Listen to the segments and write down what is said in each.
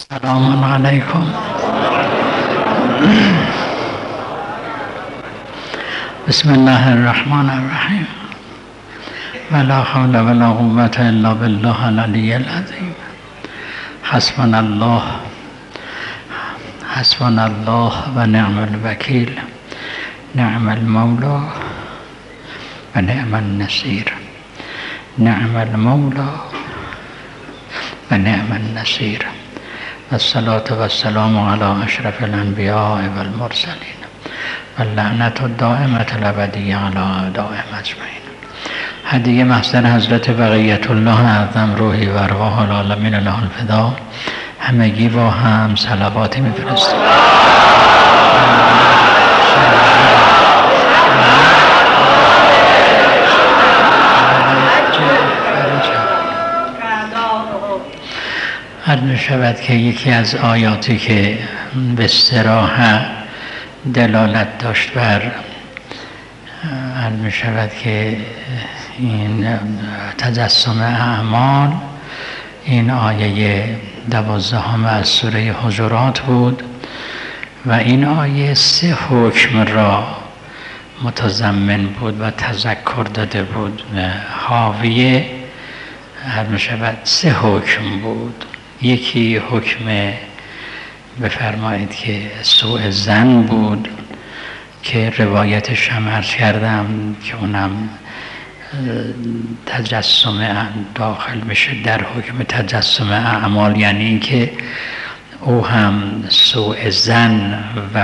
السلام علیکم. بسم الله الرحمن الرحیم. ولا حول ولا قوة الا بالله العلی العظیم. حسبنا الله و نعم الوکیل. نعم المولا و نعم النصیر. نعم المولا و نعم النصیر. الصلاة والسلام على اشرف الانبیاء والمرسلین و اللعنة الدائمة الابدیة على اعدائهم اجمعین. هدیه محضر حضرت بقیت الله اعظم روحی و ارواح العالمین له الفدا. همگی با هم صلواتی میفرستیم. عرض شود که یکی از آیاتی که به صراحت دلالت داشت بر عرض شود که این تجسم اعمال، این آیه 12 از سوره حجرات بود و این آیه 3 حکم را متضمن بود و تذکر داده بود و حاوی عرض شود 3 حکم بود. یکی حکم بفرمایید که سوء ظن بود که روایتش هم عرض کردم که اونم تجسم داخل میشه در حکم تجسم اعمال، یعنی اینکه او هم سوء ظن و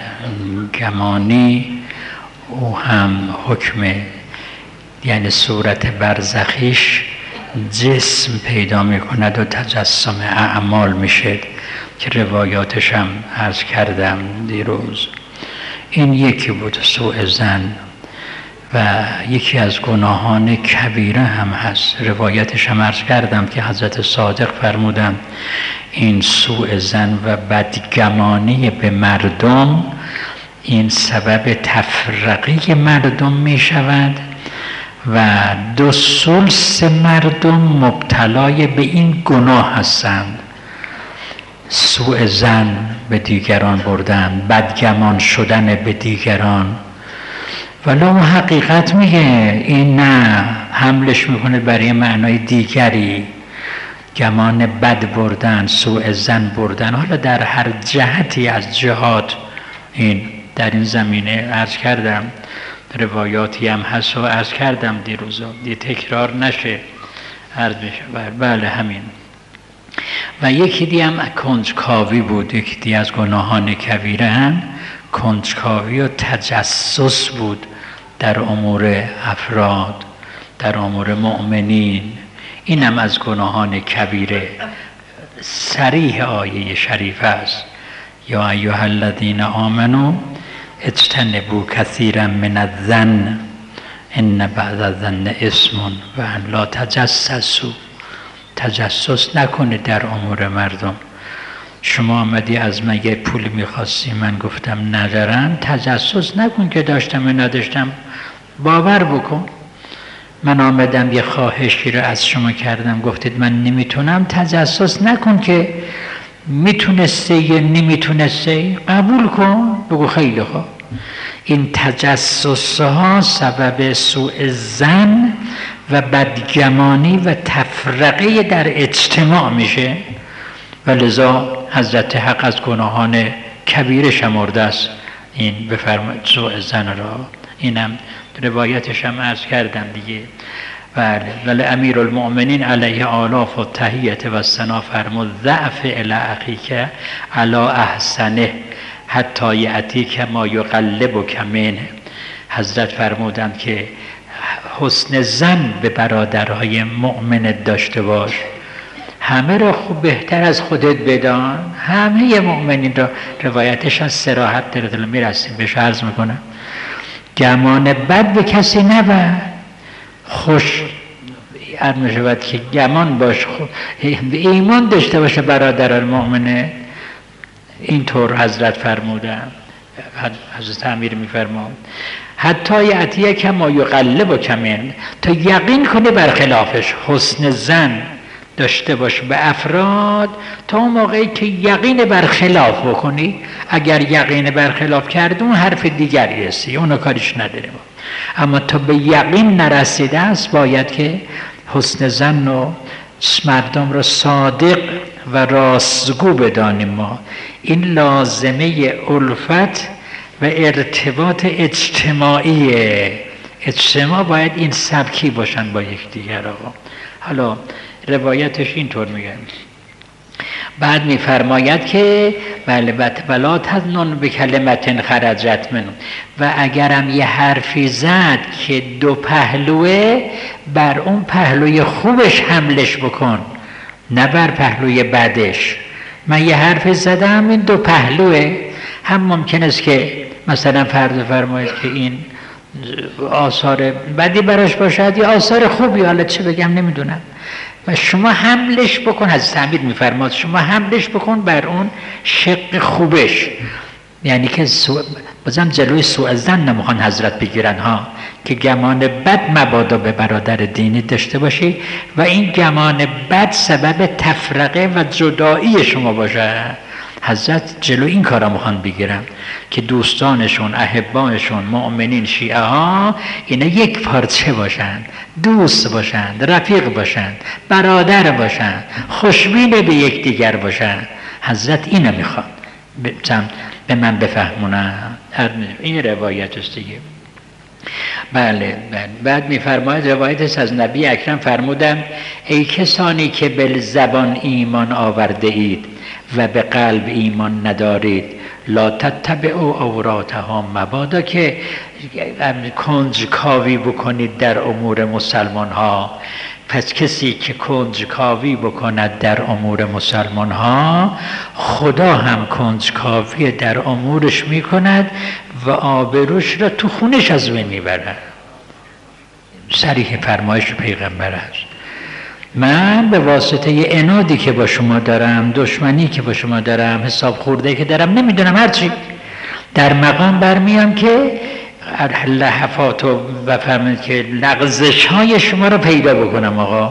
بدگمانی، او هم حکم یعنی صورت برزخیش جسم پیدا میکند و تجسم اعمال میشه که روایاتش هم عرض کردم دیروز. این یکی بود سوء ظن و یکی از گناهان کبیره هم هست. روایتش هم عرض کردم که حضرت صادق فرمودند این سوء ظن و بدگمانی به مردم این سبب تفرقه مردم میشود و 2/3 مردم مبتلای به این گناه هستند. سوء ظن به دیگران بردن، بدگمان شدن به دیگران. ولی اون حقیقت میگه این نه، حملش میکنه برای معنای دیگری، گمان بد بردن، سوء ظن بردن. حالا در هر جهتی از جهات این در این زمینه عرض کردم، روایاتی هم هست و عرض کردم دیروز، تکرار نشه عرض بشه. بله همین. و یکی دیگه هم کنجکاوی بود. یکی دیگه از گناهان کبیره هم کنجکاوی و تجسس بود در امور افراد، در امور مؤمنین. این هم از گناهان کبیره. صریح آیه شریف است: یا ایها الذین آمنوا اجتنبوا کثیرا من الظن ان بعض الظن اسم و ان لا تجسسوا. تجسس نکنه در امور مردم. شما آمدی از من یه پول میخواستی، من گفتم ندارم، تجسس نکن که داشتم و نداشتم، باور بکن. من آمدم یه خواهشی رو از شما کردم، گفتید من نمیتونم، تجسس نکن که میتونسته یا نمیتونسته، قبول کن، بگو خیلی خوب. این تجسس ها سبب سوء ظن و بدگمانی و تفرقه در اجتماع میشه و لذا حضرت حق از گناهان کبیره شمرده است این بفرمایید سوء ظن را. اینم روایتش هم عرض کردم دیگه. بله. ولی امیر المؤمنین علیه آلاف و تحییت و ثنا فرمود ضعف الی اخیک علی احسنه حتی یأتیک ما یقلبک منه. حضرت فرمودند که حسن ظن به برادرهای مؤمنت داشته باش، همه را خوب بهتر از خودت بدان. همه مؤمنین را، روایتش از صراحت در میرسیم بهش عرض میکنم. گمان بد به کسی نبر، خوش عرض میشود که گمان باش، ایمان داشته باشه برادران مؤمنه. اینطور حضرت فرمودن، حضرت امیر میفرمود حتی یأتیه که ما یقلب و کمین، تا یقین کنه برخلافش. حسن ظن داشته باش به افراد تا اون موقعی که یقین برخلاف بکنی. اگر یقین برخلاف کرد اون حرف دیگری هستی، اونو کاریش نداریم. اما تا به یقین نرسیده است باید که حسن ظن و مردم را صادق و راستگو بدانیم. ما این لازمه الفت و ارتباط اجتماعیه. اجتماع باید این سبکی باشن با یکدیگر. آقا حالا روایتش اینطور میگه، بعد میفرماید که بله ولا تظنن بکلمة خرجت منه، و اگرم یه حرفی زد که دو پهلوه، بر اون پهلوی خوبش حملش بکن نه بر پهلوی بدش. من یه حرفی زدم این دو پهلوه، هم ممکن است که مثلا فرض فرمایید که این آثار بدی براش باشد یا آثار خوبی، حالا چه بگم نمیدونم، و شما حملش بکن. حضرت امیر میفرماد شما حملش بکن بر اون شق خوبش، یعنی که بازم جلوی سوء ظن نمیخوان حضرت بگیرن ها، که گمان بد مبادا به برادر دینی داشته باشی و این گمان بد سبب تفرقه و جدایی شما باشه. حضرت جلو این کارا میخوان بگیرن که دوستانشون، احبایشون، مؤمنین، شیعه ها اینا یک پارچه باشن، دوست باشن، رفیق باشن، برادر باشن، خوشبین به یکدیگر باشن. حضرت اینو میخوان به من بفهمونن. این روایت است دیگه. بله. بعد میفرماید روایت است از نبی اکرم فرمودم ای کسانی که به زبان ایمان آورده اید و به قلب ایمان ندارید، لا تتبعوا عوراتها، مبادا که کنجکاوی بکنید در امور مسلمان ها. پس کسی که کنجکاوی بکند در امور مسلمان ها، خدا هم کنجکاوی در امورش میکند و آبروش را تو خونش از بین میبرد. صریح فرمایش پیغمبر است. من به واسطه عنادی که با شما دارم، دشمنی که با شما دارم، حساب خورده که دارم، نمیدونم هرچی در مقام برمیام که لحفات و فرمید که لغزش های شما رو پیدا بکنم. آقا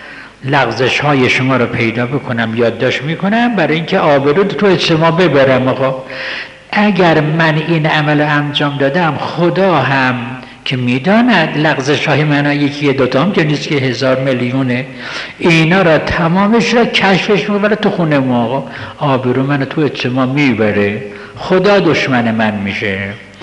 لغزش های شما رو پیدا بکنم، یادداشت میکنم برای اینکه آبرو تو اجتماع ببرم. آقا اگر من این عمل انجام دادم، خدا هم که میداند لغزش های من یکی دوتا هم که نیست که 1000 میلیونه، اینا را تمامش را کشفش میبره تو خونه ما. آقا آبرو من تو اجتماع میبره، خدا دشمن من میشه.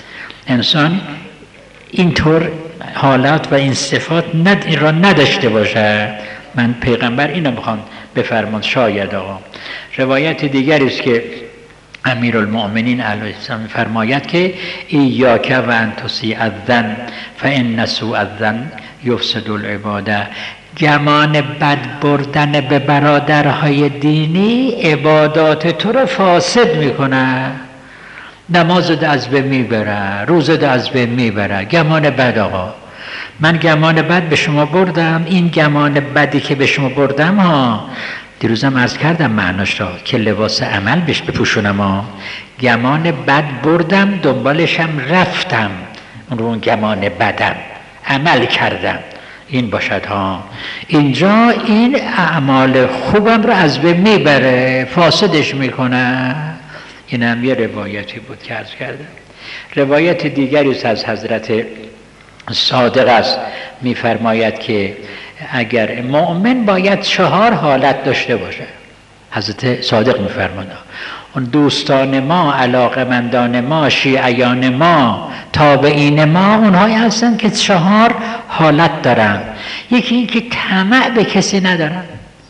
انسان اینطور حالات و این صفات را نداشته باشه. من پیغمبر اینو میخوام بفرمان. شاید آقا روایت دیگری است که امیرالمؤمنین علیه السلام فرماید که ایاک و ان تسیء الظن فان سوء الظن یفسد العباده. گمان بد بردن به برادرهای دینی عبادات تو رو فاسد میکنه، نمازت از بین میبره، روزت از بین میبره. گمان بد. آقا من گمان بد به شما بردم، این گمان بدی که به شما بردم ها، دیروزم عرض کردم معناش را که لباس عمل بهش بپوشونم ها. گمان بد بردم دنبالشم رفتم، اون گمان بدم عمل کردم، این باشد ها. اینجا این اعمال خوبم رو از بین میبره، فاسدش میکنه. این هم یه روایتی بود که عرض کردم. روایت دیگری از حضرت صادق است، میفرماید که اگر مؤمن باید 4 حالت داشته باشه. حضرت صادق میفرماند اون دوستان ما، علاقمندان ما، شیعیان ما، تابعین ما، اونهایی هستن که 4 حالت دارن. یکی این که طمع به کسی ندارن.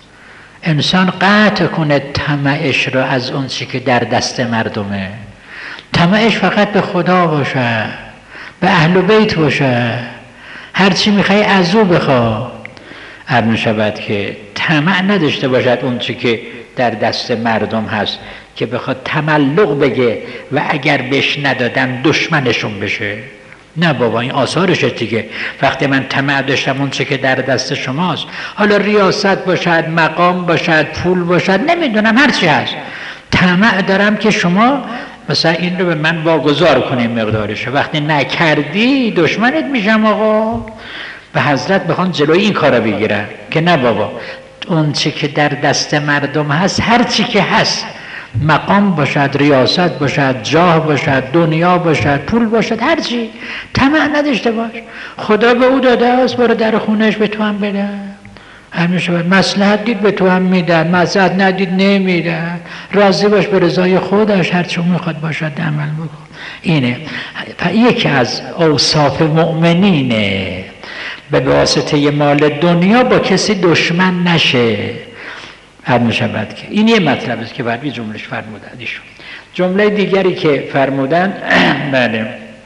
انسان قطع کنه طمعش رو از اون چی که در دست مردمه. طمعش فقط به خدا باشه، به اهل بیت باشه، هرچی میخوای از او بخوا. عرض شود که طمع نداشته باشد اون چی که در دست مردم هست که بخواد تملق بگه و اگر بهش ندادن دشمنشون بشه. نه بابا این آثارشه دیگه. وقتی من طمع داشتم اون چه که در دست شماست، حالا ریاست باشد، مقام باشد، پول باشد، نمیدونم هرچی هست، طمع دارم که شما مثلا این رو به من واگذار کنی مقدارشه. وقتی نکردی دشمنت میشم. آقا به حضرت بخوان جلوی این کارا بگیرن که نه بابا اون چی که در دست مردم هست، هر چی که هست، مقام باشد، ریاست باشد، جاه باشد، دنیا باشد، پول باشد، هر چی، طمع نداشته باش. خدا به او داده است، برو در خونش به تو هم بده. همیشه مصلحت دید به تو هم میدن، مصلحت ندید نمیدن. راضی باش به رضای خودش، هر چی میخواد باشد عمل بکن. اینه یکی از اوصاف مؤمنینه، به واسطه مال دنیا با کسی دشمن نشه. می شود که این یه مطلب است که بر جملهش فرمودن ایشون. جمله دیگری که فرمودن بله،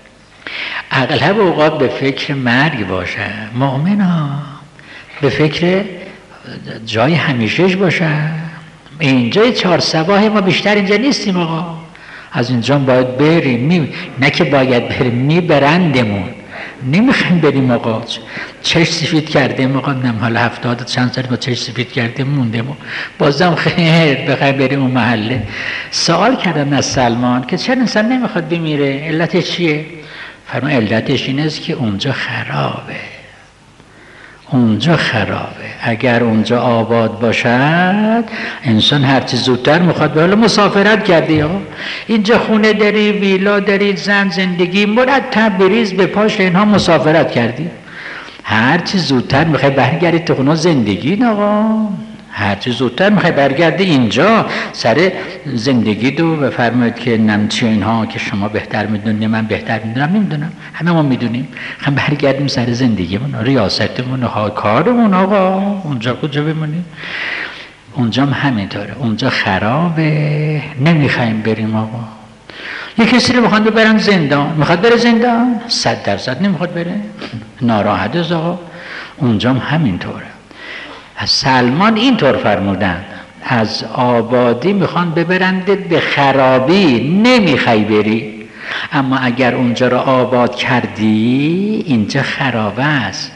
اغلب اوقات به فکر مرگ باشه. مؤمن ها به فکر جای همیشهش باشه. اینجا 4 صباح ما بیشتر اینجا نیستیم آقا، از اینجا باید بریم، نه که باید بریم، میبرندمون، نمیخوایم بریم آقا. چشم سفید کردیم آقا، نم حالا 70 چند سال با چشم سفید کردیم موندیم، بازم خیر بخوایم بریم اون محله. سوال کردم از سلمان که چرا انسان نمیخواد بمیره، علتش چیه؟ فرمان علتش این است که اونجا خرابه. اونجا خرابه. اگر اونجا آباد باشد انسان هرچی زودتر میخواد به حال مسافرت کردی ها. اینجا خونه داری، ویلا داری، زن، زندگی مرتب بریز به پاش، اینها مسافرت کردی. هرچی زودتر میخوای برگردی تو خونه زندگی آقا، هرچی زودتر میخوای برگردی اینجا سر زندگی دو بفرمایید که نمچی اینها که شما بهتر میدونی، من بهتر میدونم، نمیدونم، همه ما میدونیم، هم برگردیم سر زندگیمون، ریاستمون، کارمون آقا. اونجا کجا بمونیم؟ اونجا هم همینطوره، اونجا خرابه، نمیخوایم بریم آقا. یه کسی رو میخواد ببرن زندان، میخواد بره زندان، 100% نمیخواد بره، ناراحت است آقا. اونجا هم همینطوره. از سلمان اینطور فرمودن، از آبادی میخوان ببرند به خرابی، نمیخوای بری، اما اگر اونجا رو آباد کردی اینجا خرابه است،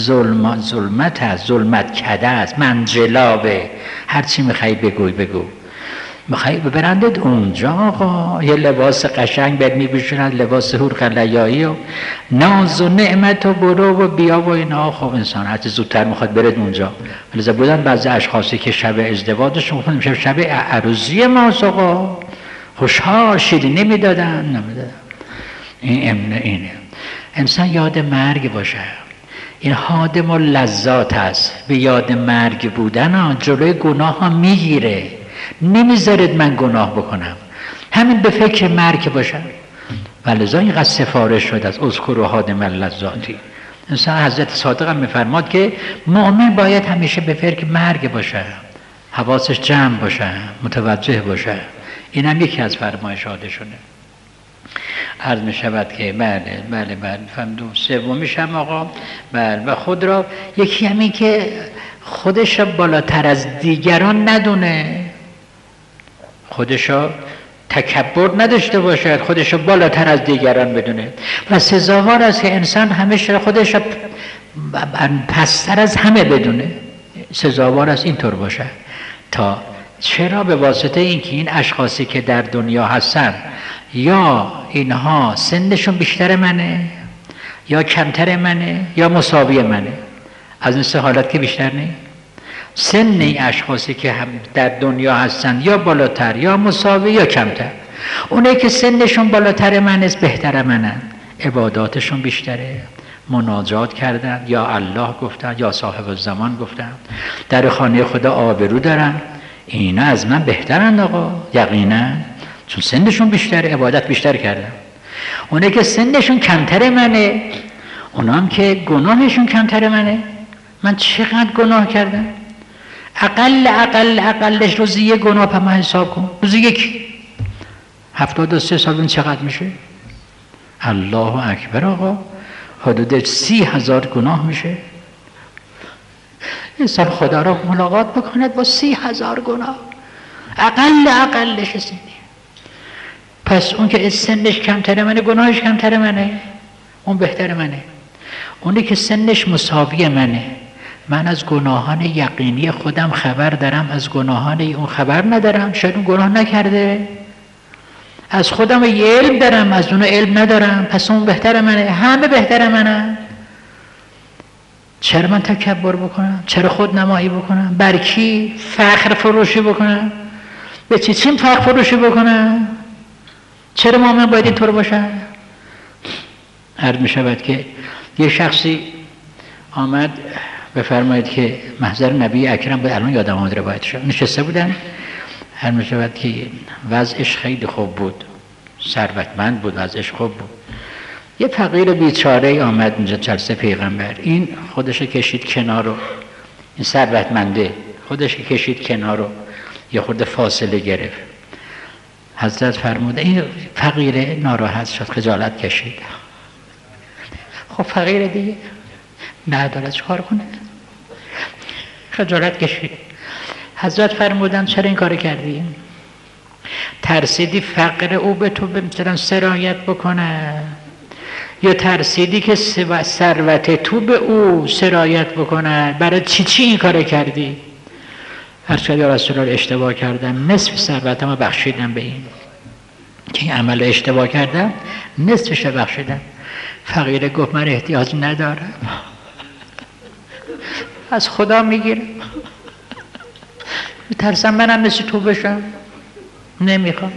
ظلمت است، ظلمت کده است، منجلابه، هرچی میخوای بگو. میخوای ببرندت اونجا آقا، یه لباس قشنگ بهت میپوشونن، لباس حور قلیایی و ناز و نعمت و برو و بیا و اینا. خب انسان هرچی زودتر میخواد برد اونجا. لذا بودن بعضی اشخاصی که شب ازدواجشون میخواد شب عروسی ماست آقا، خوشحال شیرینی نمیدادن. اینه انسان یاد مرگ باشه. این حادم و لذات است. به یاد مرگ بودن ها جلوی گناه ها میگیره، نمیذارد من گناه بکنم، همین به فکر مرگ باشم. ولذا اینقدر سفارش شد از اذکروا حادم اللذاتی. انسان حضرت صادق هم میفرماد که مؤمن باید همیشه به فکر مرگ باشه، حواسش جمع باشه، متوجه باشه. این هم یکی از فرمایشاتشونه. عرض می شود که بله فهمدم. سومیش هم آقا بله، و خود را یکی همین که خودش را بالاتر از دیگران ندونه، خودش را تکبر نداشته باشد، خودش را بالاتر از دیگران بدونه. و سزاوار است که انسان همیشه خودش را پستر از همه بدونه. سزاوار است اینطور باشه. تا چرا؟ به واسطه اینکه این اشخاصی که در دنیا هستن یا اینها سنشون بیشتر منه یا کمتر منه یا مساوی منه. از این سه حالت که بیشتر نه. سن این اشخاصی که هم در دنیا هستن یا بالاتر یا مساوی یا کمتر. اونایی که سنشون بالاتر من است بهتر منن، عباداتشون بیشتره، مناجات کردن، یا الله گفتن یا صاحب الزمان گفتن، در خانه خدا آبرو دارن، اینا از من بهترن آقا، یقینا، چون سنشون بیشتره، عبادت بیشتر کردن. اونایی که سنشون کمتر منه، اونا هم که گناهشون کمتر منه. من چقدر گناه کردم؟ اقلش روزی یک گناه پا من حساب کن، روزی یک 73 سال چقدر میشه؟ الله اکبر آقا، حدود 30,000 گناه میشه. انسان خدا را ملاقات بکند با 30,000 گناه، اقلش سنی. پس اون که سنش کمتر منه گناهش کمتر منه، اون بهتر منه. اونی که سنش مساوی منه، من از گناهان یقینی خودم خبر دارم، از گناهان اون خبر ندارم، شاید اون گناه نکرده. از خودم یه علم دارم، از اون علم ندارم، پس اون بهتر منه، همه بهتر منه. چرا من تکبر بکنم؟ چرا خود نمایی بکنم؟ بر کی؟ فخر فروشی بکنم؟ به چیم فخر فروشی بکنم؟ چرا مؤمن باید اینطور باشن؟ عرض می شود که یه شخصی آمد بفرمایید که محضر نبی اکرم بود، الان یادم آمد روایتش، نشسته بودن، عرض می شود که وضعش خیلی خوب بود، ثروتمند بود، وضعش خوب بود. یه فقیر بیچاره آمد اینجا جلسه پیغمبر، این خودش کشید کنار رو، این ثروتمنده خودش کشید کنار رو، یه خورده فاصله گرفت. حضرت فرموده این فقیره ناراحت شد، خجالت کشید. خب فقیره دیگه نداره چکار کنه؟ خجالت کشید. حضرت فرمودن چرا این کار کردی؟ ترسیدی فقر او به تو مثلا سرایت بکنه، یا ترسیدی که ثروت تو به او سرایت بکنه؟ برای چی این کار کردی؟ عرض کردم یا رسول الله اشتباه کردم، نصف ثروتمو بخشیدم به این که این عمل اشتباه کردم، نصفش رو بخشیدم. فقیره گفت من احتیاج ندارم، از خدا میگیرم، میترسم منم مثل تو بشم، نمیخوام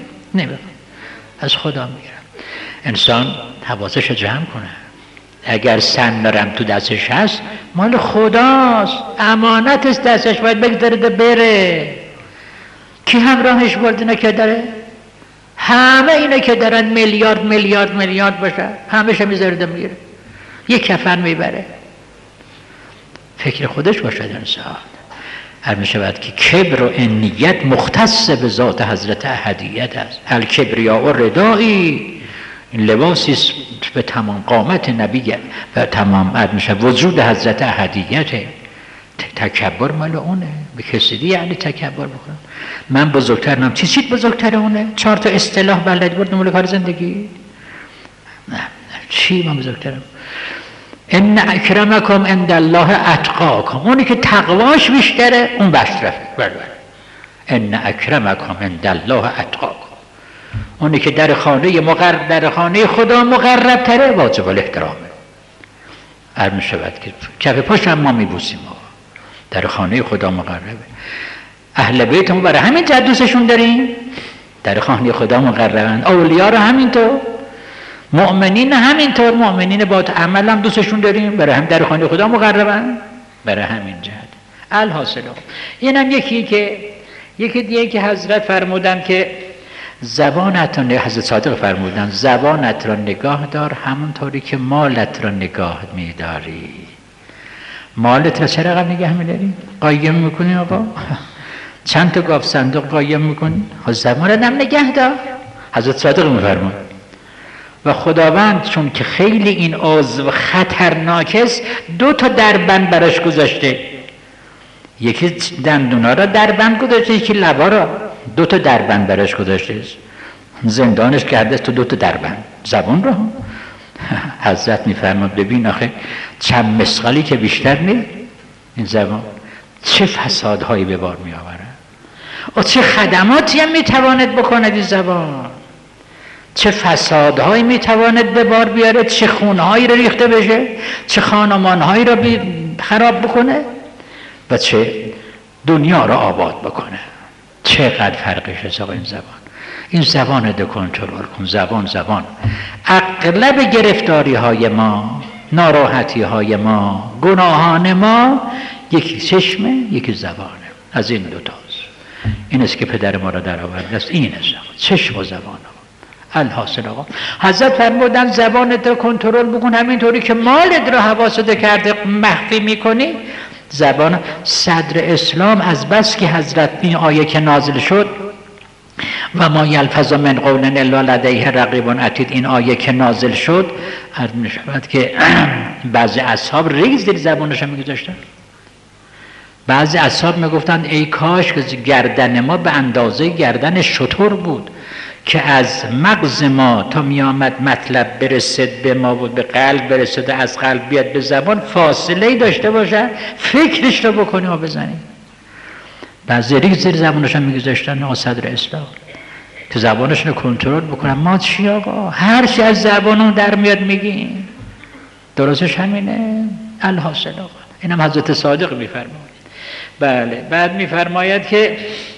از خدا میگیرم. انسان حواسش رو جمع کنه، اگر سن دارم تو دستش هست مال خداست، امانت است دستش، باید بگذاره بره. کی همراهش برد؟ اینه که داره، همه اینه که دارن میلیارد باشه، همه‌ش میذاره میره، یک کفن میبره. فکر خودش باشد انسان. هر میشود که کبر و انیت مختص به ذات حضرت احدیت است. الکبریاء و ردایی، این لباسی است به تمام قامت نبی و تمام وجود حضرت احدیته. تکبر مال اونه، به کسی دیگه یعنی تکبر بکنم من بزرگترم. چیت بزرگتر اونه؟ 4 تا اصطلاح بلد بود مال کار زندگی؟ نه چی من بزرگترم؟ ان اکرمکم عند الله اتقاکم، اونی که تقواش بیشتره اون بشرفه. ان اکرمکم عند الله اتقاکم، اونی که در خانه خدا مقرب تره واجب الاحترامه. عرض می شود که کف پاش هم ما میبوسیم، در خانه خدا مقربه. اهل بیت ما برای همین جد دوستشون داریم، در خانه خدا مقربن. اولیاء رو همینطور، مؤمنین همینطور، مؤمنین با عمل هم دوستشون داریم، برای هم در خانه خدا مقربن، برای همین جد. الحاصل اینم یکی دیگه که حضرت فرمودن که زبانت را، حضرت صادق فرمودن زبانت را نگاه دار همونطوری که مالت را نگاه میداری. مالت را چرا رقم نگه میداری؟ قایم میکنی آقا؟ چند تا گاف صندوق قایم میکنی؟ زبانت هم نگه دار. حضرت صادق میفرمود و خداوند چون که خیلی این عضو خطرناک است 2 تا دربند براش گذاشته، یکی دندونا را دربند گذاشته، یکی لبا را. 2 تا دربند براش گذاشته، زندانش کرده تو 2 تا دربند. زبان را حضرت میفرماد ببین آخه چند مسقالی که بیشتر نیست این زبان چه فسادهایی به بار می آورد و چه خدماتی هم میتواند بکند این زبان، چه فسادهایی میتواند به بار بیاره، چه خونهایی رو ریخته بشه، چه خانمانهایی رو خراب بکنه و چه دنیا رو آباد بکنه. چقدر فرقش است آقا این زبان. این زبان رو کنترل کن. زبان اغلب گرفتاری های ما، ناراحتی های ما، گناهان ما یکی چشمه یکی زبانه. از این 2 تاست. این است که پدر ما را در آورده است، این است چشم و زبان. الحاصل آقا حضرت فرمودن زبانت رو کنترل بکن همینطوری که مالت رو حواست کرده مخفی میکنی. زبان صدر اسلام از بس که حضرت این آیه که نازل شد و ما یلفظ من قول الا لدیه رقیب عتید، این آیه که نازل شد عرض می‌شود که بعضی اصحاب ریز در زبانش میگذاشتن. بعضی اصحاب میگفتن ای کاش که گردن ما به اندازه گردن شتر بود که از مغز ما تا میامد مطلب برسد به ما بود، به قلب برسد، از قلب بیاد به زبان فاصله داشته باشه، فکرش رو بکنیم و بزنیم. بعضی ریز زیر زبانش هم میگذاشتن آقا صدر اسلام که زبانش رو کنترل بکنن. ما چی آقا؟ هر چی از زبانون در میاد میگیم، درستش همینه. الحاصل آقا اینم حضرت صادق میفرماید. بله. بعد میفرماید که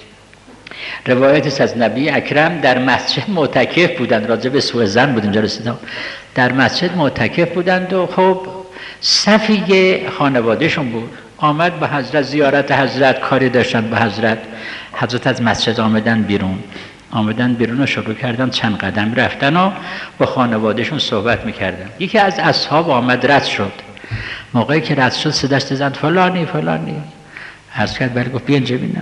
روایت است از نبی اکرم در مسجد معتکف بودند، راجع به سوء ظن بود اینجا رسیدم، در مسجد معتکف بودند و خب صفی خانوادهشون بود، آمد به حضرت زیارت حضرت، کاری داشتن به حضرت از مسجد آمدن بیرون و شروع کردن چند قدم رفتن و با خانوادهشون صحبت میکردن. یکی از اصحاب آمد رد شد، موقعی که رد شد صداش زد فلانی عرض کرد بله، گفت بیا اینجا ببین.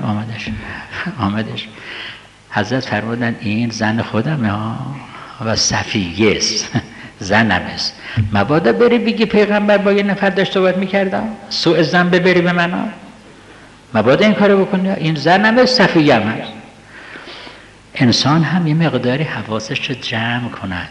آمدش حضرت فرمودن این زن خودمه و صفیه است، زنم است، مبادا بری بگی پیغمبر با یه نفر داشت صحبت میکردم، سوء ظن ببری به من، مبادا این کارو بکنی، این زنم است، صفیه هم است. انسان هم یه مقداری حواسش رو جمع کند،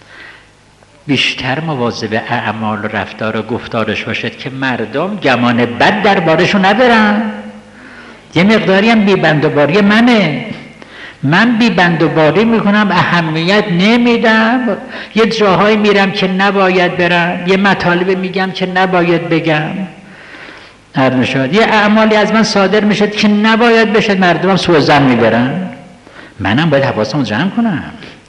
بیشتر مواظب اعمال و رفتار و گفتارش باشد که مردم گمان بد دربارشون نبرن. یه مقداری هم بی‌بندوباری منه، من بی‌بندوباری میکنم، اهمیت نمیدم، یه جاهایی میرم که نباید برم، یه مطالب میگم که نباید بگم، یه اعمالی از من صادر میشد که نباید بشد، مردمم سوء ظن میبرن، منم باید حواسمو جمع کنم،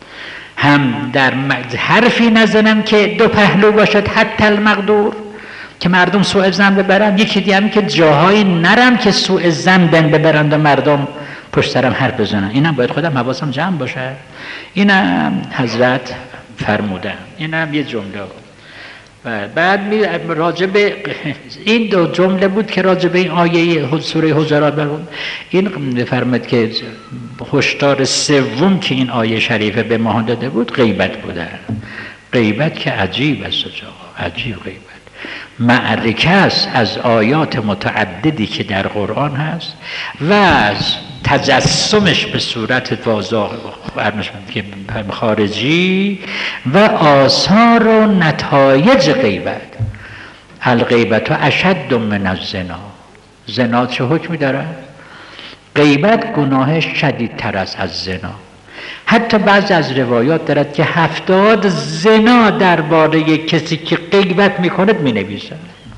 هم در حرفی نزنم که دو پهلو باشد حتی المقدور که مردم سوء ظن ببرن، یکی دیگه هم که جاهایی نرم که سوء ظن ببرند و مردم پشت سرم حرف بزنن، اینم باید خودم حواسم جمع باشه. اینم حضرت فرمودن، اینم یه جمله. و بعد راجب این دو جمله بود که راجب این آیه سوره حجرات بود. این فرمود که هشدار سوم که این آیه شریفه به ما داده بود غیبت بوده. غیبت که عجیب است، عجیب غیبت معرکه است از آیات متعددی که در قرآن هست و از تجسمش به صورت واضح که خارجی و آثار و نتایج غیبت. الغیبت اشد من الزنا، زنا چه حکمی داره؟ غیبت گناهش شدیدتر است از زنا. حتی بعضی از روایات دارد که 70 زنا درباره کسی که غیبت میکند مینویسند.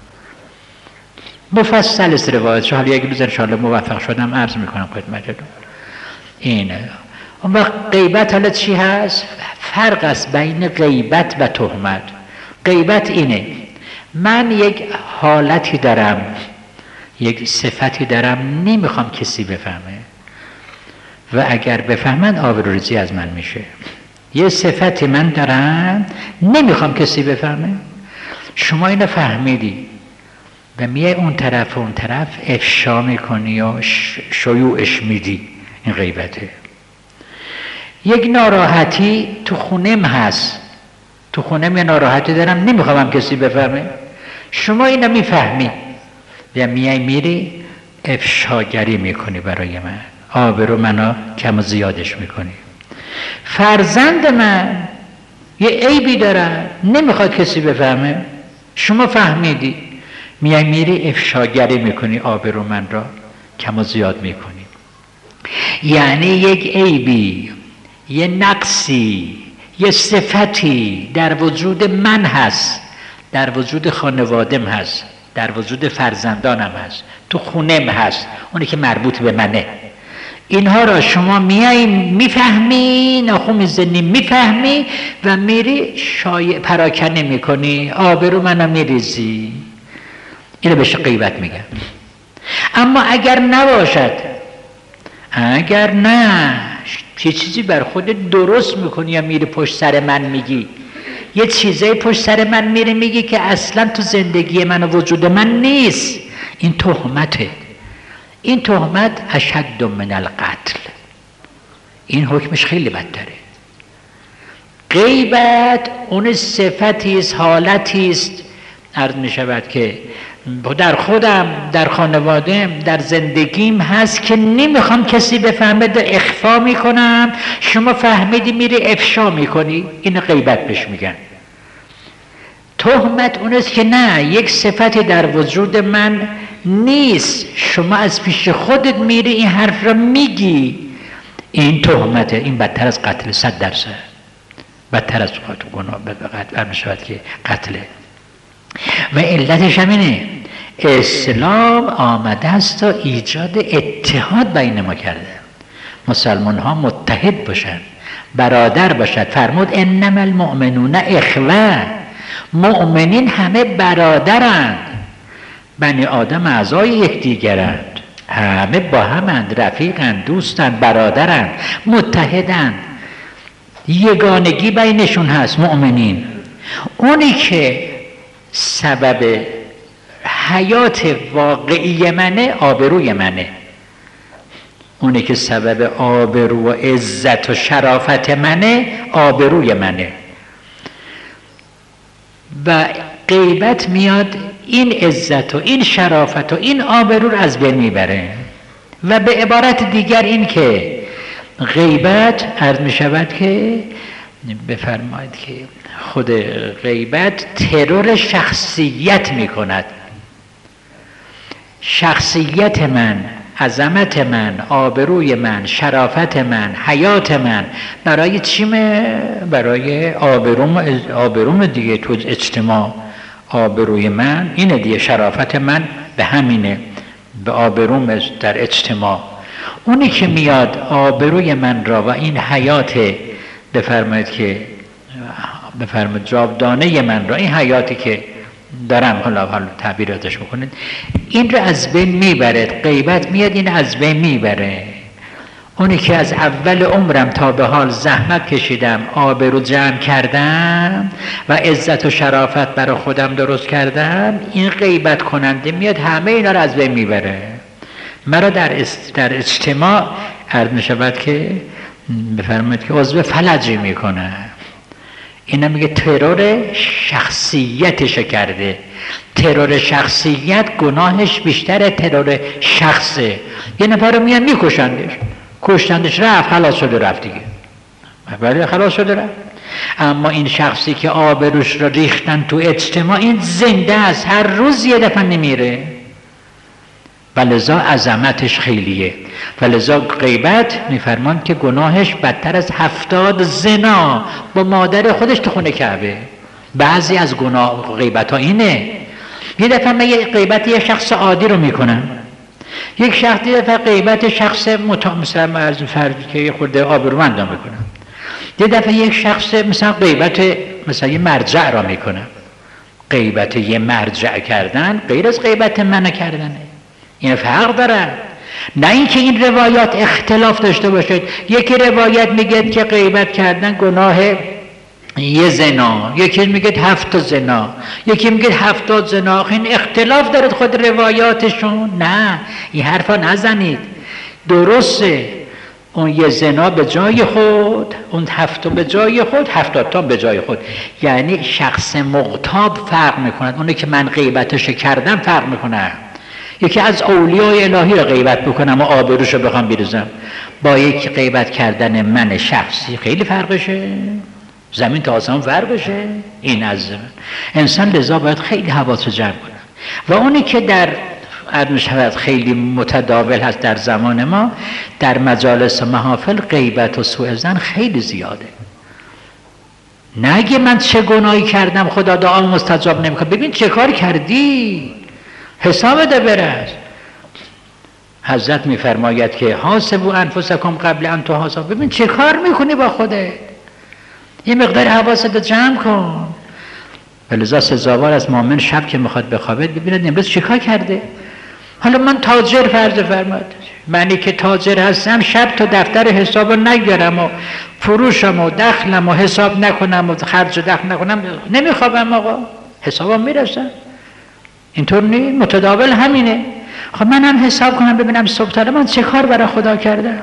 مفصل است روایت، حالا یک روز انشاءالله موفق شدم عرض میکنم خدمتتون. اینه. اون وقت غیبت حالا چی هست؟ فرق است بین غیبت و تهمت. غیبت اینه من یک حالتی دارم، یک صفتی دارم، نمیخوام کسی بفهمه و اگر بفهمن آبروریزی از من میشه. یه صفتی من دارم نمیخوام کسی بفهمه، شما اینو فهمیدی و میای اون طرف افشا میکنی و شیوعش میدی، این غیبته. یک ناراحتی تو خونم هست، تو خونم یه ناراحتی دارم نمیخوام کسی بفهمه، شما اینو میفهمی و میای میری افشاگری میکنی برای من، آبرو منو کم و زیادش میکنی. فرزند من یه عیبی داره نمیخواد کسی بفهمه، شما فهمیدی میای میری افشاگری میکنی، آبرو من را کم و زیاد میکنی. یعنی یک عیبی، یه نقصی، یه صفتی در وجود من هست، در وجود خانوادم هست، در وجود فرزندانم هست، تو خونم هست، اونی که مربوط به منه. اینها را شما میایی میفهمی، ناخو میزنی میفهمی و میری شایع پراکنه میکنی، آبرو منو میریزی. اینو بهش غیبت میگن. اما اگر نباشد، اگر نه یه چیزی بر خودت درست میکنی یا میری پشت سر من میگی، یه چیزایی پشت سر من میری میگی که اصلا تو زندگی من و وجود من نیست، این تهمته. این تهمت اشد من القتل، این حکمش خیلی بدتره. غیبت اون صفتی است، حالتی است، عرض می شود که در خودم، در خانوادم، در زندگیم هست که نمیخوام کسی بفهمه، در اخفا میکنم، شما فهمیدی میری افشا میکنی، این غیبت بهش میگن. تهمت اون است که نه، یک صفتی در وجود من نیست، شما از پیش خودت میری این حرف را میگی، این تهمته. این بدتر از قتل، 100%. بدتر از گناه، برمی شود که قتله. و علتش هم اینه، اسلام آمده است تا ایجاد اتحاد بین ما کرده، مسلمان ها متحد باشند، برادر باشد. فرمود انما المؤمنون اخوه، مؤمنین همه برادرند، بنی آدم اعضای یکدیگرند، همه با همند، رفیقند، دوستند، برادرند، متحدند، یگانگی بینشون هست. مؤمنین اونی که سبب حیات واقعی منه، آبروی منه، اونی که سبب آبرو و عزت و شرافت منه، آبروی منه. و غیبت میاد این عزت و این شرافت و این آبرو رو از بین میبره. و به عبارت دیگر این که غیبت عرض می شود که بفرمایید که خود غیبت ترور شخصیت می کند. شخصیت من، عظمت من، آبروی من، شرافت من، حیات من برای چیمه؟ برای آبروم دیگه تو اجتماع. آبروی من اینه دیگه، شرافت من به همینه، به آبروم در اجتماع. اونی که میاد آبروی من را و این حیات بفرمایید که بفرمایید جاودانه من را، این حیاتی که دارم حالا تعبیر ازش بکنید، این رو از بین میبره. غیبت میاد این از بین میبره. اونی که از اول عمرم تا به حال زحمت کشیدم، آبرو جمع کردم و عزت و شرافت برای خودم درست کردم، این غیبت کننده میاد همه اینا رو از بین میبره. مرا در اجتماع عرض میشود که بفرمایید که عضو فلجی میکنه. اینا میگه ترور شخصیتش کرده. ترور شخصیت گناهش بیشتره ترور شخصه. یه نفر رو میان میکشندش، کشتندش رفت، خلاص شده رفت دیگه، بله خلاص شده رفت. اما این شخصی که آبروش رو ریختن تو اجتماع، این زنده است، هر روز یه دفعه نمیره، ولذا عظمتش خیلیه. ولذا غیبت میفرمان که گناهش بدتر از 70 زنا با مادر خودش تو خونه کعبه. بعضی از گناه غیبت ها اینه. یه دفعه من یه غیبت یه شخص عادی رو میکنم، یک شخص یه دفعه غیبت شخص مثلا از فرض که یه خورده آبرومند رو میکنم، یه دفعه یک شخص مثلا غیبت مثلا یه مرجع را میکنم. غیبت یه مرجع کردن غیر از غیبت من کردنه، این فرق داره. نه اینکه این روایات اختلاف داشته باشد. یکی روایت میگه که غیبت کردن گناه یه زنا، یکی میگه 7 زنا، یکی میگه 70 زنا. این اختلاف دارد خود روایاتشون. نه این حرفا نزنید، درسته اون یه زنا به جای خود، اون 7 به جای خود، 70 تا به جای خود. یعنی شخص مغتاب فرق میکند. اونی که من غیبتش کردم فرق میکنه. یکی از اولیای الهی رو غیبت بکنم و آبروش رو بخوام بریزم، با یک غیبت کردن من شخصی خیلی فرقشه، زمین تا آسمان فرقشه. این از انسان لذا باید خیلی حواس جمع کنه. و اونی که در خیلی متداول هست در زمان ما، در مجالس محافل غیبت و سوء ظن خیلی زیاده. نگه من چه گناهی کردم خدا دعا مستجاب نمیکنه، ببین چه کار کردی، حساب ده برس. حضرت میفرماید که حاسبوا انفسکم قبل ان تحاسبوا. ببین چه کار میکنی با خودت، یه مقدار حواست جمع کن. ولذا سزاوار از مؤمن شب که میخواد بخوابه ببیند امروز چه کار کرده. حالا من تاجر فرض فرماد، منی که تاجر هستم شب تا دفتر حساب رو نگیرم و فروشم و دخلم و حساب نکنم و خرج و دخل نکنم، نمیخوابم آقا، حسابم میرسم. اینطور نیست، متداول همینه. خب من هم حساب کنم ببینم صبح تا من چه کار برای خدا کردم.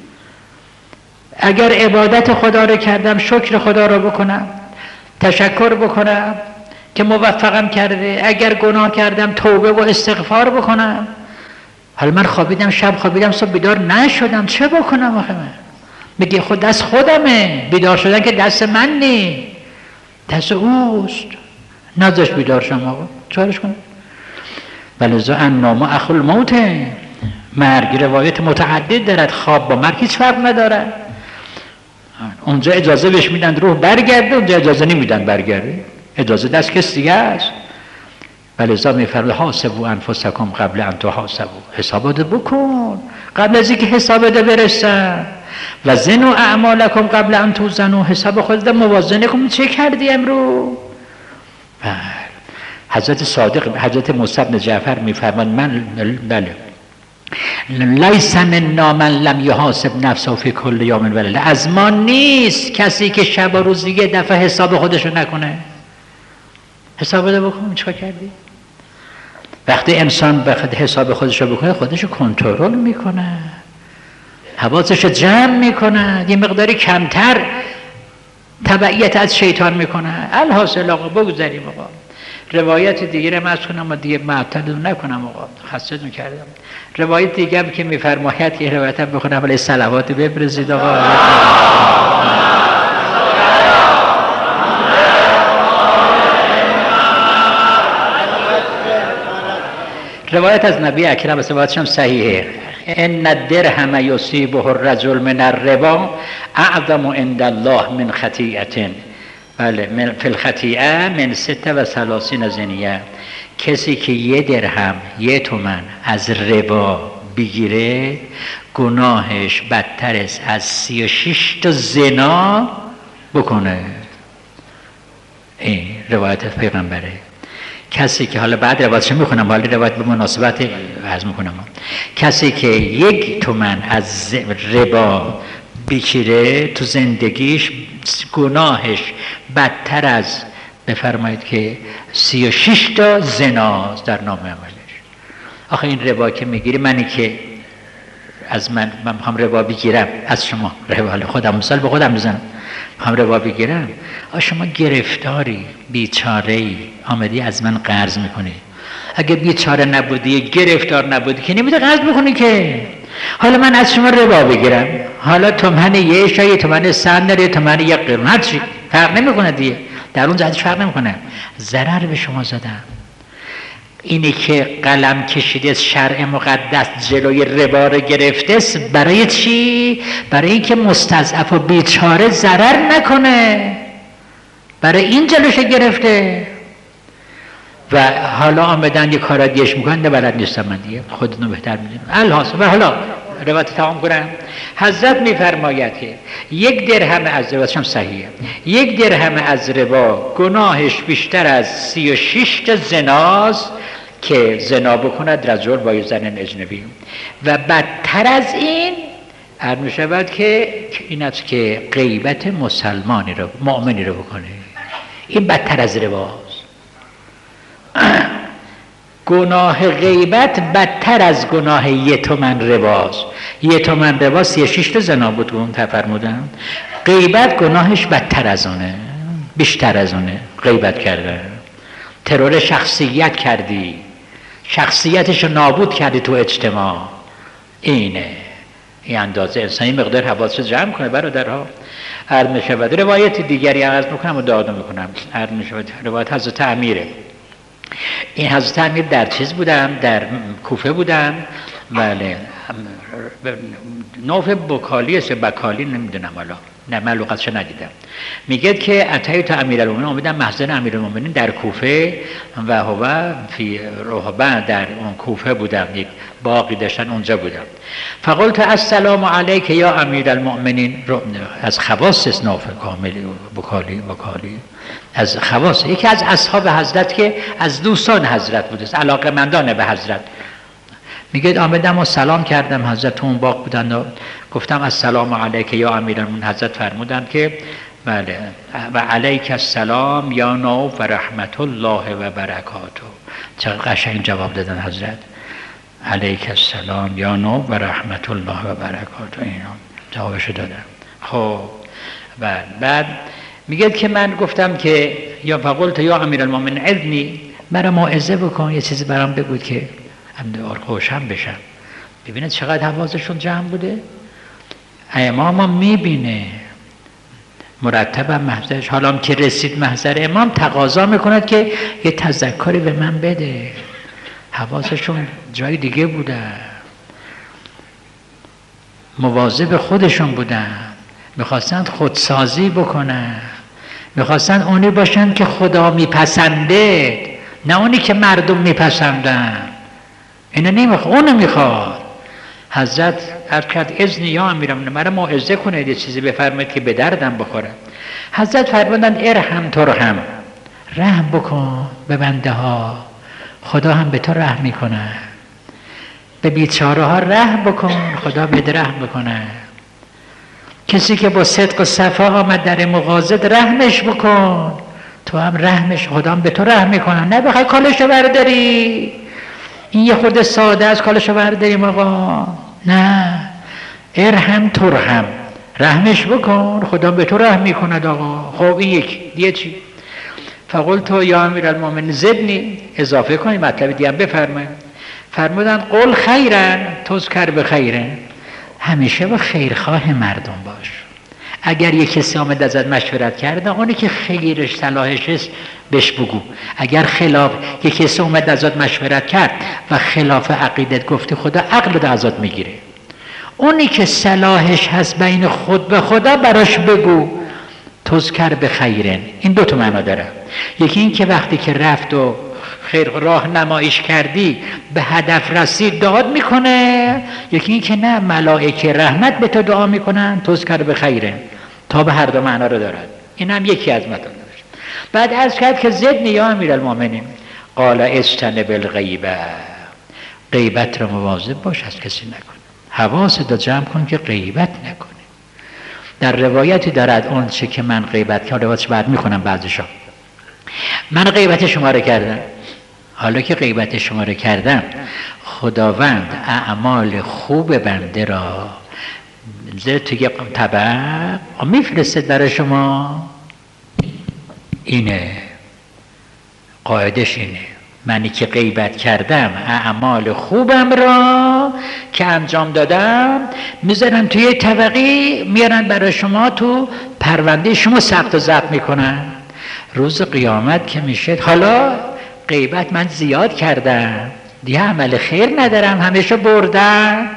اگر عبادت خدا رو کردم شکر خدا رو بکنم، تشکر بکنم که موفقم کرده. اگر گناه کردم توبه و استغفار بکنم. حالا من خوابیدم، شب خوابیدم، صبح بیدار نشدم، چه بکنم آخه؟ من میگه خود دست خودمه، بیدار شدن که دست من نی، دست اوست. نذاش بیدار شم آقا، چارش کنم. ولذا النوم اخو الموت، مرگ روایت متعدد دارد، خواب با مرگ هیچ فرق نداره. اونجا اجازه بهش میدن روح برگرده، اونجا اجازه نمیدن برگرده، اجازه دست کس دیگه است. ولذا میفرماید حاسبوا انفسکم قبل ان تحاسبوا، حسابات بکن قبل از اینکه حسابات برسن. و زنوا اعمالکم قبل ان توزنوا، حساب خودت موازنه کن چه کردی امروز. حضرت صادق، حضرت موسی بن جعفر میفرماند من بله لیس منا من لم یحاسب نفسه فی کل یوم و لیله، از ما نیست کسی که شب و روز یه دفعه حساب خودشو نکنه. حساب رو بکن چیکار کردی. وقتی انسان بخواد حساب خودشو بکنه خودشو کنترل میکنه، حواسشو جمع میکنه، یه مقداری کمتر تبعیت از شیطان میکنه. الحاصل آقا بگذاریم آقا. روایت دیگه رو از کنم و دیگه معطل نکنم آقا، خستتون کردم. روایت دیگه هم که میفرماید که روایت هم بخونم ولی صلوات ببرزید آقا. روایت از نبی اکرم روایتش هم صحیحه. ان الدرهم یصیبه الرجل من الربا اعظم عند الله من خطیئه، بله من فی الخطیئه من 36 زنیه. کسی که یه درهم یه تومن از ربا بگیره گناهش بدتر است از 36 تا زنا بکنه. این روایت پیغمبره. کسی که حالا بعد روایتش میخونم، ولی روایت به مناسبت عرض میکنم، کسی که 1 تومن از ربا بگیره تو زندگیش گناهش بدتر از بفرمایید که 36 تا زناست در نام عملش. آخه این ربا که میگیری، منی که از من میخوام ربا بگیرم از شما، ربا خودم مثال به خودم بزنم، میخوام ربا بگیرم، شما گرفتاری بیچاره‌ای آمدی از من قرض میکنی. اگه بیچاره نبودی گرفتار نبودی که نمیده قرض بکنی که. حالا من از شما ربا بگیرم، حالا تومن یه شایی، تومن سندر، تومن یک قرون، هر چی فرق نمیکنه دیگه، در اون زدش فرق نمیکنه، ضرر به شما زدم. اینی که قلم کشیده شرع مقدس جلوی ربا رو گرفته برای چی؟ برای اینکه مستضعف و بیچاره ضرر نکنه، برای این جلوش گرفته. و حالا آمدن یه کارا دیش میکنن، نه بلد نیستم من دیگه، خودتون بهتر میدونم. الحاصل و حالا روایت تمام کنم. حضرت میفرماید که 1 درهم از روایتش هم صحیحه، 1 درهم از ربا گناهش بیشتر از 36 تا زناست که زنا بکند رجل با زن اجنبی. و بدتر از این عرض میشود که این است که غیبت مسلمانی رو، مؤمنی رو بکنه. این بدتر از رباست. گناه غیبت بدتر از گناه 1 تومن رباست. 1 تومن ربا 36 تا زنا بود اون فرمودن. غیبت گناهش بدتر از اونه، بیشتر از اونه. غیبت کرده، ترور شخصیت کردی، شخصیتش رو نابود کردی تو اجتماع. اینه این اندازه انسانی مقدار حواسش جمع کنه برادرها. عرض می‌شود روایت دیگری عرض می‌کنم و داد می‌کنم. عرض می‌شود روایت حضرت امیره. این حضرت امیر در چیز بودم، در کوفه بودم، بله نوف بکالی است، بکالی نمیدونم حالا، نه من لغتشو ندیدم. میگه که اتیت امیرالمومنین، آمدم محضر امیرالمومنین در کوفه و هو فی رهبه، در اون کوفه بودم، یک باغی داشتن اونجا بودم. فقلت السلام علیک یا امیرالمومنین. از خواص نوف کاملی بکالی از خواص، یکی از اصحاب حضرت که از دوستان حضرت بوده، علاقه‌مندان به حضرت. میگه آمدم و سلام کردم، حضرت اون باغ بودن و گفتم السلام علیک یا امیرالمومنین. حضرت فرمودند که بله و علیک السلام یا نوف و رحمت الله و برکاته. چقدر قشنگ جواب دادن حضرت، علیک السلام یا نوف و رحمت الله و برکاته. اینا جوابشو دادم. خب بعد میگه که من گفتم که یا فقلت یا امیرالمومنین اذنی، مرا موعظه بکن، یه چیزی برام بگو که خوشم بشم. ببینید چقدر حواسشون جمع بوده. امام میبینه مرتبا محضرش، حالا هم که رسید محضر امام تقاضا میکند که یه تذکری به من بده. حواسشون جای دیگه بودن، مواظب خودشون بودن، میخواستند خودسازی بکنن، میخواستند اونی باشند که خدا میپسنده، نه اونی که مردم میپسندن. اینو نمیخواد، اونو میخواد. حضرت عرض کرد اذن یا امیرم مرا موعظه کنید، یه چیزی بفرمایید که به دردم بخوره. حضرت فرمودند ارحم ترحم، رحم بکن به بنده ها، خدا هم به تو رحم میکنه. به بیچاره ها رحم بکن، خدا به رحم بکنه. کسی که با صدق و صفا آمد در مغازت رحمش بکن، تو هم رحمش، خدا هم به تو رحم میکنه. نه بخوای کالشو برداری، این یه خود ساده از کالشو برداریم آقا. نه، ارحم ترحم، رحمش بکن، خدا به تو رحم میکند آقا. خب این دیگه چی؟ فقلت یا امیرالمومنین زدنی، اضافه کنی مطلب دیگه هم بفرمایید. فرمودن قل خیرن تذکر بخیرن، همیشه با خیرخواه مردم باش. اگر یک کسی آمد ازت مشورت کرده، اونی که خیرش صلاحش است بهش بگو. اگر خلاف یک کسی اومد ازت مشورت کرد و خلاف عقیدت گفتی، خدا عقلت ازت میگیره. اونی که صلاحش هست بین خود به خدا براش بگو. تذکر بخیرن، این دو تا معنا داره. یکی این که وقتی که رفت و خیر راه نمایش کردی به هدف رسید داد میکنه، یکی این که نه، ملائکه رحمت به تو دعا میکنن. تذکر بخیرن تا به هر دو معنا رو دارد. این هم یکی از مطالب. بعد عرض کرد که زدنی یا امیرالمومنین قال اجتنب الغیبه، غیبت رو مواظب باش از کسی نکن، حواست رو جمع کن که غیبت نکنه. در روایتی دارد اون چه که من غیبت کردم، روایتش بعد میخونم بعضیشو. من غیبت شما رو کردم، حالا که غیبت شما رو کردم، خداوند اعمال خوب بنده را زیر توی طبق میفرسته در شما. اینه قاعدش، اینه منی که غیبت کردم اعمال خوبم را که انجام دادم میذارن توی طبقی، میارن برای شما تو پرونده شما ثبت و ضبط میکنن. روز قیامت که میشه، حالا غیبت من زیاد کردم دیگه عمل خیر ندارم، همشو بردن،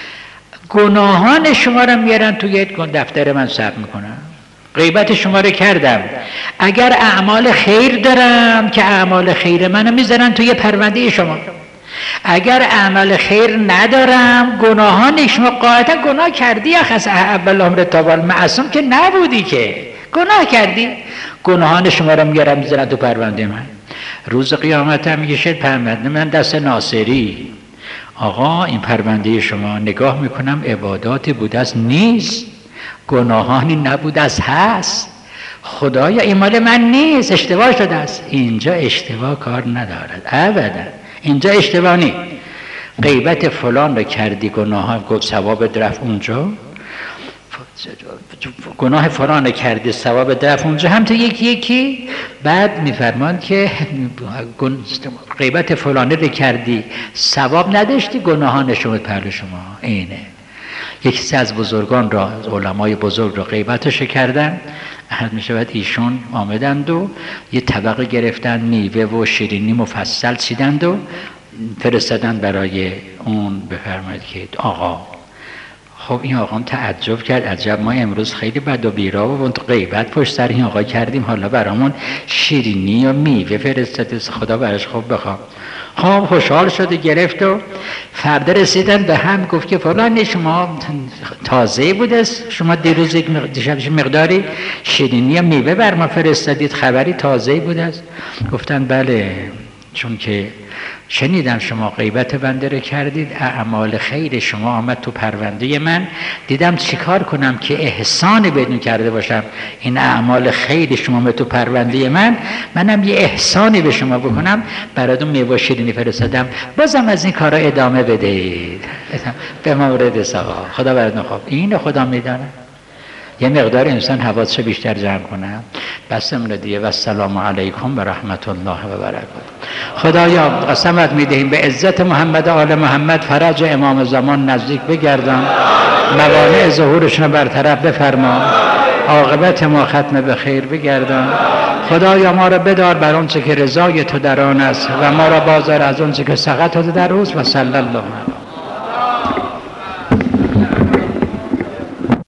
گناهان شما رو میارن توی دفتر من ثبت میکنن. غیبت شما رو کردم، اگر اعمال خیر دارم که اعمال خیر منو میذارن توی پرونده شما. اگر اعمال خیر ندارم، گناهان شما، قاعدتا گناه کردی، اخص اول امر تابال معصوم که نبودی، که گناه کردی، گناهان شما رو میارن میذارن تو پرونده من. روز قیامت هم میگه شد پرونده من دست ناصری، آقا این پرونده شما نگاه میکنم عباداتی بوده است نیست، گناهانی نبوده است هست، خدایا این مال من نیست، اشتباه شده است. اینجا اشتباه کار ندارد ابدا، اینجا اشتباه نیست. غیبت فلان رو کردی، گناه گفت ثواب رفت اونجا، گناه فلان رو کردی ثواب رفت اونجا، هم تو یکی. بعد میفرمان که غیبت فلان رو کردی ثواب نداشتی، گناهان شما پهلو شما. اینه یکی از بزرگان را، علمای بزرگ را غیبتش کردن، احد می شود ایشون آمدند و یه طبقه گرفتن، میوه و شیرینی مفصل چیدند و فرستادن برای اون. بفرمایید که آقا، خب این آقا تعجب کرد، عجب ما امروز خیلی بد و بیرا و غیبت پشت سر این آقا کردیم، حالا برامون شیرینی و میوه فرستاده، خدا براش خوب بخوام. خب خوشحال شده، گرفت و فردا رسیدن به هم، گفت که فلان شما تازه بوده، شما دیروز دیشب مقداری شیرینی و میوه بر ما فرستادید، خبری تازه بوده است. گفتن بله، چون که شنیدم شما غیبت بنده رو کردید، اعمال خیر شما آمد تو پرونده من، دیدم چیکار کنم که احسانی بدون کرده باشم، این اعمال خیر شما آمد تو پرونده منم یه احسانی به شما بکنم، براتون میوه شیرینی فرستادم، بازم از این کارا ادامه بدهید. به مورد سوا، خدا براتون خوب. این خدا میدانه. یه مقدار انسان حواسش بیشتر جمع کنه. بس امروز دیگه و السلام علیکم و رحمت الله و برکاته. خدایا قسمت میدهیم به عزت محمد آل محمد فرج امام زمان نزدیک بگردان، موانع ظهورشون رو برطرف بفرما، عاقبت ما ختم به خیر بگردان. خدایا ما را بدار بر آنچه که رضای تو در آن است و ما را بازدار از آنچه که سخط تو در اوست. و صلی الله علیه